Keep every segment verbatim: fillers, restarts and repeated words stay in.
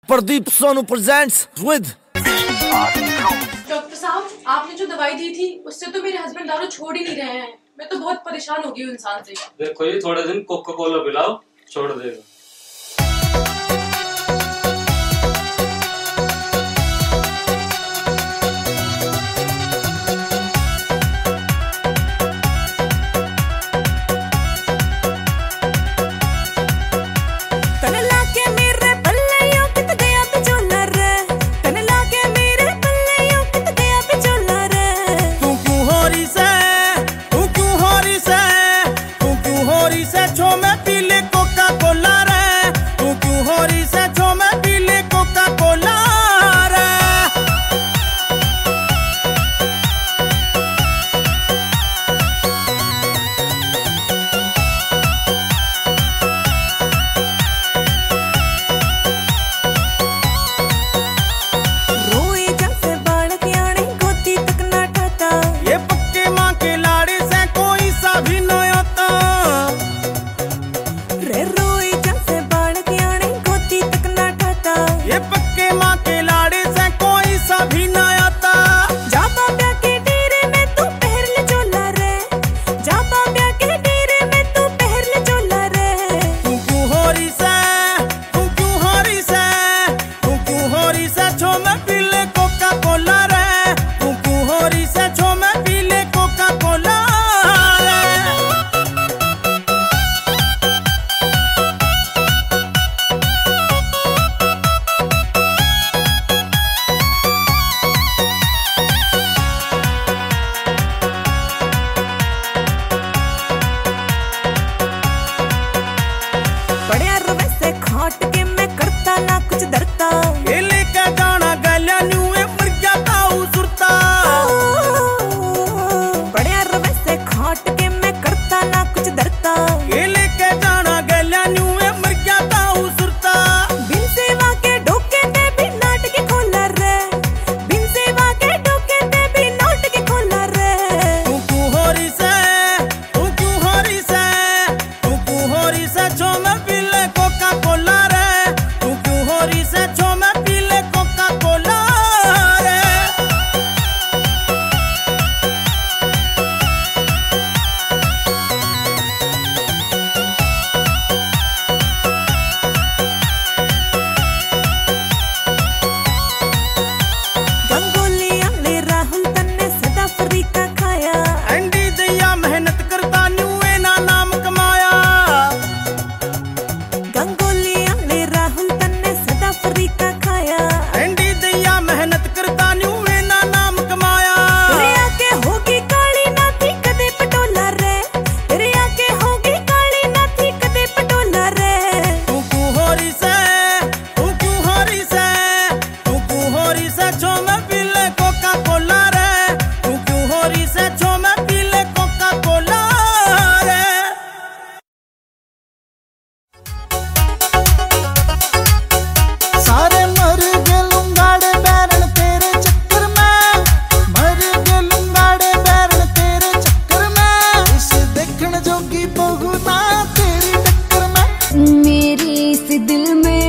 Pradeep Sonu presents with. Doctor साहब, आपने जो दवाई दी थी उससे तो मेरे हस्बैंड दारू छोड़ ही नहीं रहे हैं। मैं तो बहुत परेशान हो गई हूँ इंसान से। देखो ये थोड़े दिन कोका कोला पिलाओ, छोड़ देगा।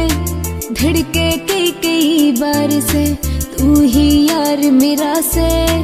धड़के कई कई बार से तू ही यार मेरा से